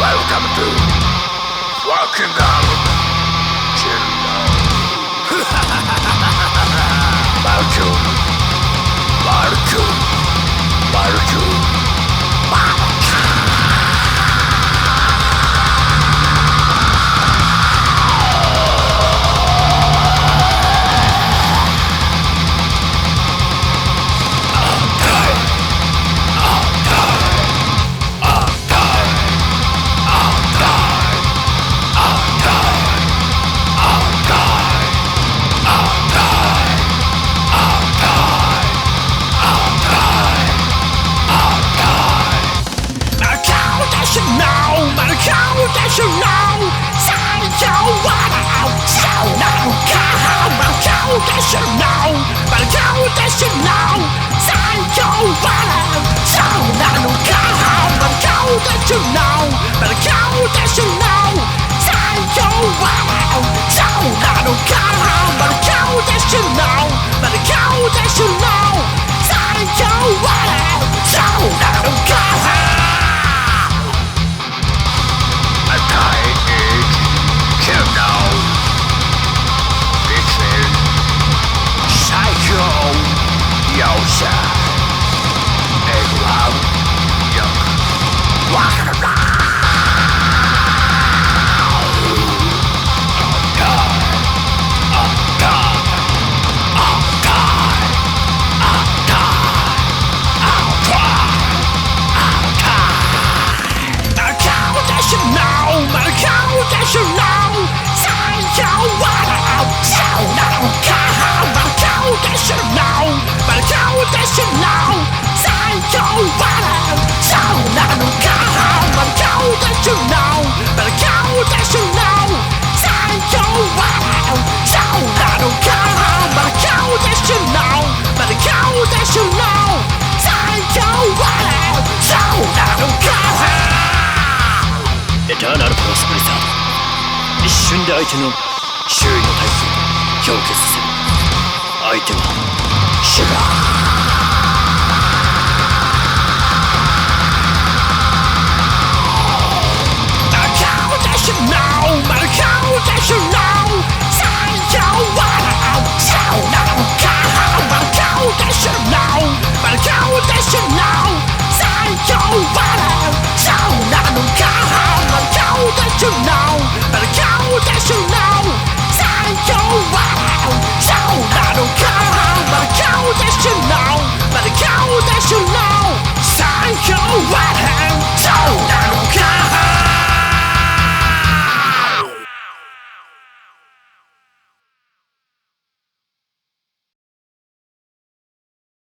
Welcome to Walking Out Children. Marchu. That you know, say you wanna so now come on, go that you know, but go that you know, say you wanna so now come on, go that you know, but go that you know, say you wanna so now come on, but go that you know, but go that you know, say you wanna so now come on.エターナルプロスプリザード、一瞬で相手の周囲の体勢を氷結する。相手はシュガー。